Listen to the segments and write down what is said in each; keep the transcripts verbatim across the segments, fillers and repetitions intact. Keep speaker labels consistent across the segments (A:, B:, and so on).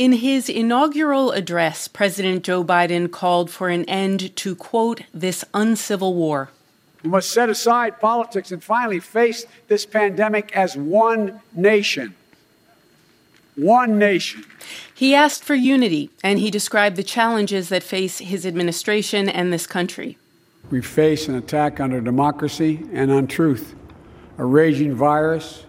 A: In his inaugural address, President Joe Biden called for an end to, quote, this uncivil war.
B: We must set aside politics and finally face this pandemic as one nation. One nation.
A: He asked for unity, and he described the challenges that face his administration and this country.
B: We face an attack on our democracy and on truth, a raging virus,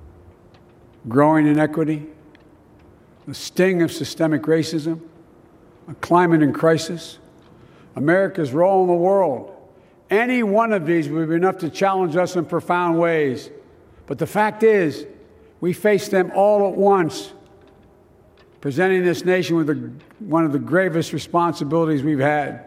B: growing inequity, the sting of systemic racism, a climate in crisis, America's role in the world. Any one of these would be enough to challenge us in profound ways. But the fact is, we face them all at once, presenting this nation with the, one of the gravest responsibilities we've had.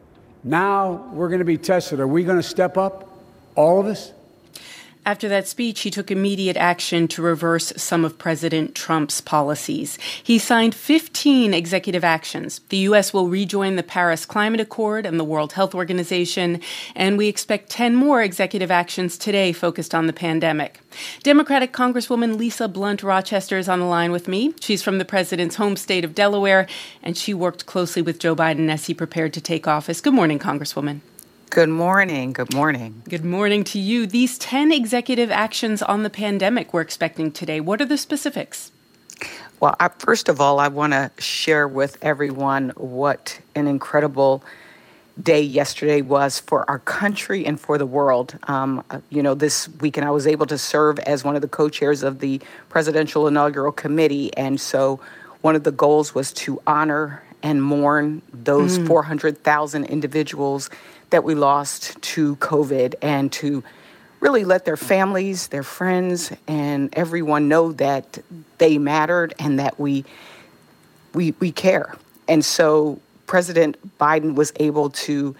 B: Now we're going to be tested. Are we going to step up, all of us?
A: After that speech, he took immediate action to reverse some of President Trump's policies. He signed fifteen executive actions. The U S will rejoin the Paris Climate Accord and the World Health Organization, and we expect ten more executive actions today focused on the pandemic. Democratic Congresswoman Lisa Blunt Rochester is on the line with me. She's from the president's home state of Delaware, and she worked closely with Joe Biden as he prepared to take office. Good morning, Congresswoman.
C: Good morning. Good morning.
A: Good morning to you. These ten executive actions on the pandemic we're expecting today, what are the specifics?
C: Well, I, first of all, I want to share with everyone what an incredible day yesterday was for our country and for the world. Um, you know, this weekend I was able to serve as one of the co-chairs of the Presidential Inaugural Committee. And so one of the goals was to honor and mourn those mm. four hundred thousand individuals that we lost to COVID, and to really let their families, their friends, and everyone know that they mattered and that we we we care. And so President Biden was able to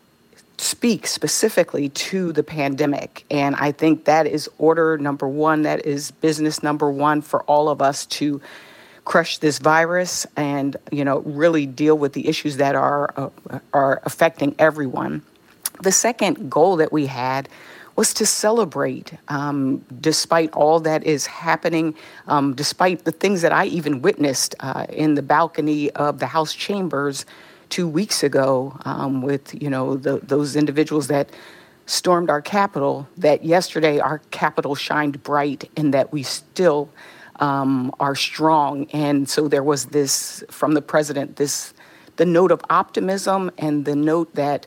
C: speak specifically to the pandemic. And I think that is order number one, that is business number one for all of us to crush this virus and, you know, really deal with the issues that are uh, are affecting everyone. The second goal that we had was to celebrate, um, despite all that is happening, um, despite the things that I even witnessed uh, in the balcony of the House chambers two weeks ago um, with, you know, the, those individuals that stormed our Capitol, that yesterday our Capitol shined bright and that we still Um, are strong. And so there was this from the president, this the note of optimism and the note that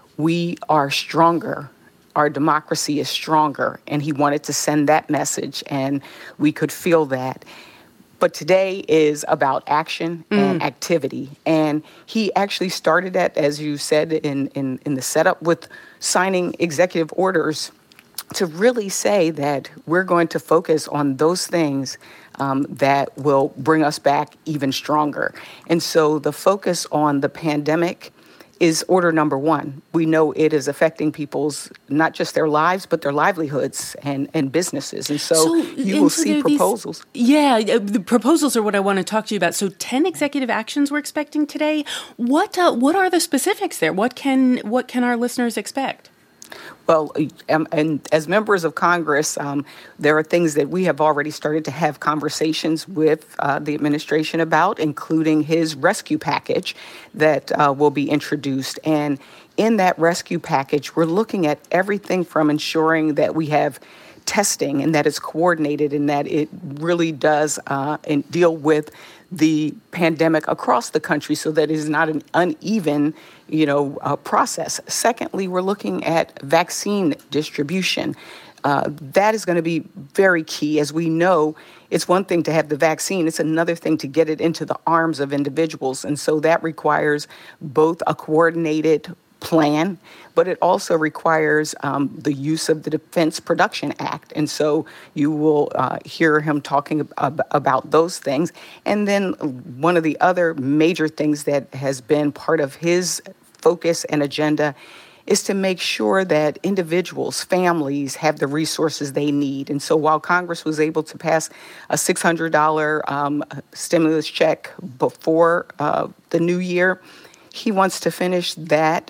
C: we are stronger. Our democracy is stronger. And he wanted to send that message, and we could feel that. But today is about action and mm. activity. And he actually started that, as you said in, in, in the setup, with signing executive orders to really say that we're going to focus on those things um, that will bring us back even stronger. And so the focus on the pandemic is order number one. We know it is affecting people's, not just their lives, but their livelihoods and, and businesses. And so, so you will so see proposals.
A: These, yeah, the proposals are what I want to talk to you about. So ten executive actions we're expecting today. What uh, what are the specifics there? What can what can our listeners expect?
C: Well, um, and as members of Congress, um, there are things that we have already started to have conversations with uh, the administration about, including his rescue package that uh, will be introduced. And in that rescue package, we're looking at everything from ensuring that we have testing and that it's coordinated and that it really does uh, and deal with the pandemic across the country so that it is not an uneven, you know, uh, process. Secondly, we're looking at vaccine distribution. Uh, that is going to be very key. As we know, it's one thing to have the vaccine. It's another thing to get it into the arms of individuals. And so that requires both a coordinated plan, but it also requires um, the use of the Defense Production Act. And so you will uh, hear him talking ab- about those things. And then one of the other major things that has been part of his focus and agenda is to make sure that individuals, families have the resources they need. And so while Congress was able to pass a six hundred dollars um, stimulus check before uh, the new year, he wants to finish that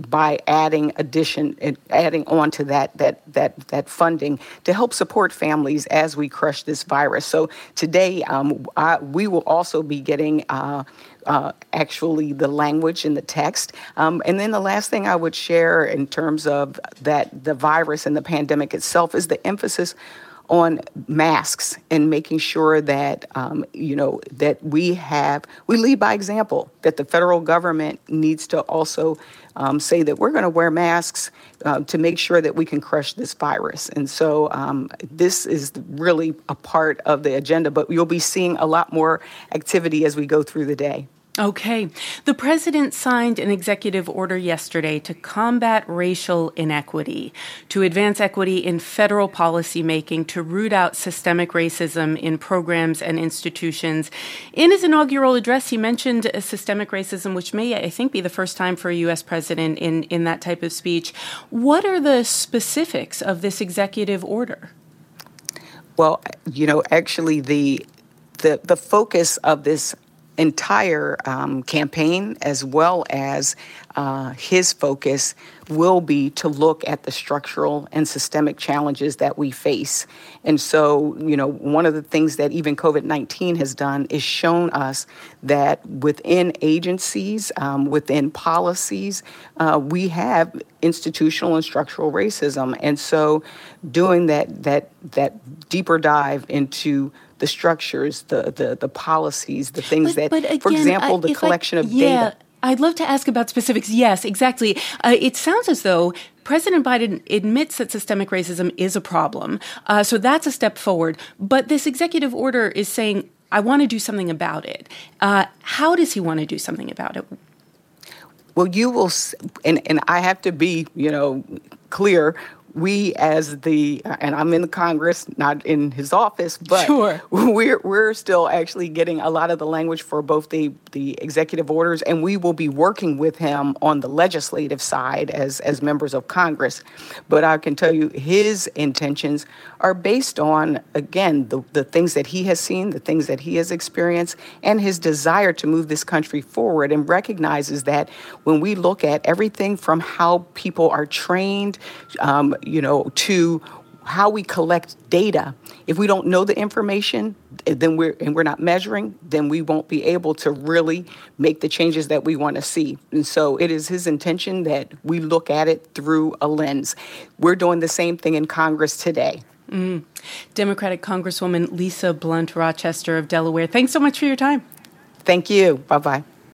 C: by adding addition, adding on to that that that that funding to help support families as we crush this virus. So today, um, I, we will also be getting uh, uh, actually the language in the text. Um, and then the last thing I would share in terms of that the virus and the pandemic itself is the emphasis on masks and making sure that, um, you know, that we have, we lead by example, that the federal government needs to also um, say that we're going to wear masks uh, to make sure that we can crush this virus. And so um, this is really a part of the agenda, but you'll be seeing a lot more activity as we go through the day.
A: Okay. The president signed an executive order yesterday to combat racial inequity, to advance equity in federal policymaking, to root out systemic racism in programs and institutions. In his inaugural address, he mentioned uh, systemic racism, which may, I think, be the first time for a U S president in, in that type of speech. What are the specifics of this executive order?
C: Well, you know, actually, the the the focus of this entire um, campaign, as well as uh, his focus, will be to look at the structural and systemic challenges that we face. And so, you know, one of the things that even COVID nineteen has done is shown us that within agencies, um, within policies, uh, we have institutional and structural racism. And so doing that that that deeper dive into the structures, the the, the policies, the things
A: but,
C: that,
A: but again,
C: for example, the collection
A: I,
C: of
A: yeah,
C: data.
A: I'd love to ask about specifics. Yes, exactly. Uh, it sounds as though President Biden admits that systemic racism is a problem. Uh, so that's a step forward. But this executive order is saying, I want to do something about it. Uh, how does he want to do something about it?
C: Well, you will, and, and I have to be, you know, clear. We as the, and I'm in the Congress, not in his office, but
A: sure.
C: we're we're still actually getting a lot of the language for both the, the executive orders, and we will be working with him on the legislative side as, as members of Congress. But I can tell you his intentions are based on, again, the, the things that he has seen, the things that he has experienced, and his desire to move this country forward, and recognizes that when we look at everything from how people are trained, um, you know, to how we collect data. If we don't know the information, then we're and we're not measuring, then we won't be able to really make the changes that we want to see. And so it is his intention that we look at it through a lens. We're doing the same thing in Congress today.
A: Mm. Democratic Congresswoman Lisa Blunt Rochester of Delaware, thanks so much for your time.
C: Thank you. Bye-bye.